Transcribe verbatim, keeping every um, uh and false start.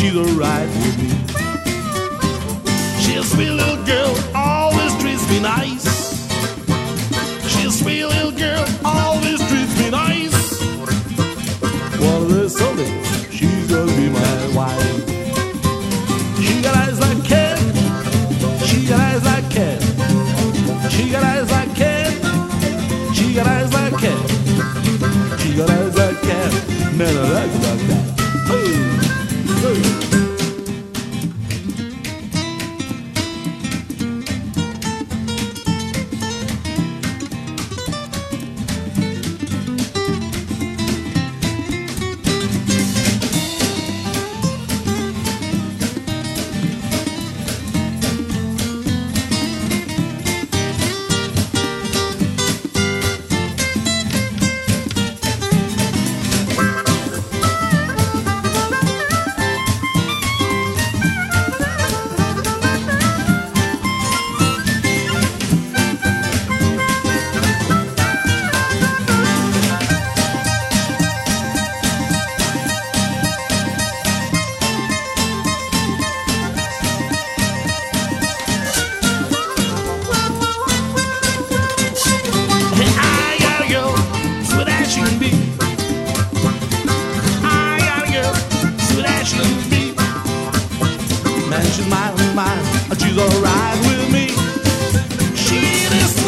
she's alright with me. She's a sweet little girl, always treats me nice. She's a sweet little girl, always treats me nice. One of the Sundays, she's gonna be my wife. She got eyes like cat, she got eyes like cat, she got eyes like cat, she got eyes like cat, she got eyes like cat. Man, I like it like that. Hey, hey. Man, she's mine, mine, she's alright with me. She is